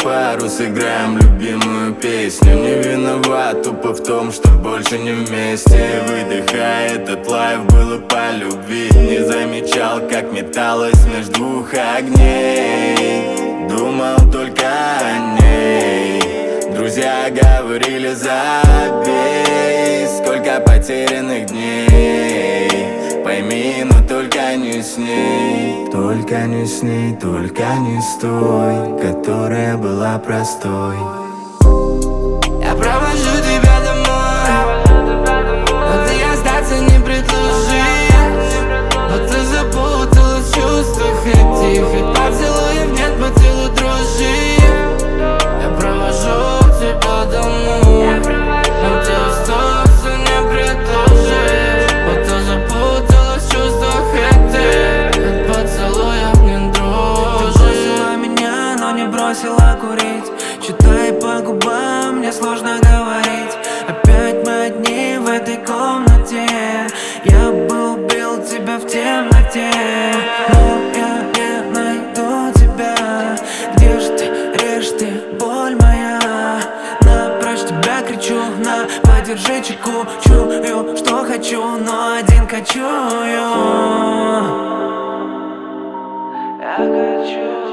пару, сыграем любимую песню. Не виноват тупо в том, что больше не вместе. Выдыхая этот лайф, было по любви. Не замечал, как металась между двух огней. Думал только о ней. Друзья говорили: забей. Сколько потерянных дней. Пойми, но только не с ней. Только не с ней, только не с той, которая была простой. Я провожу тебя домой, но ты остаться не предложишь. Но ты запуталась в чувствах этих, и поцелуев нет по телу дрожи. Я провожу тебя домой, но ты остаться не предложишь. Вот ты запуталась в чувствах этих, и поцелуев нет дрожи. Ты бросила меня, но не бросила курить. Читай по губам, мне сложно говорить. Опять мы одни в этой комнате. Я бы убил тебя в темноте, но я не найду тебя. Где ж ты, режь ты, боль моя. На прочь тебя кричу, на подержи чеку. Чую, что хочу, но один кочую. Я хочу.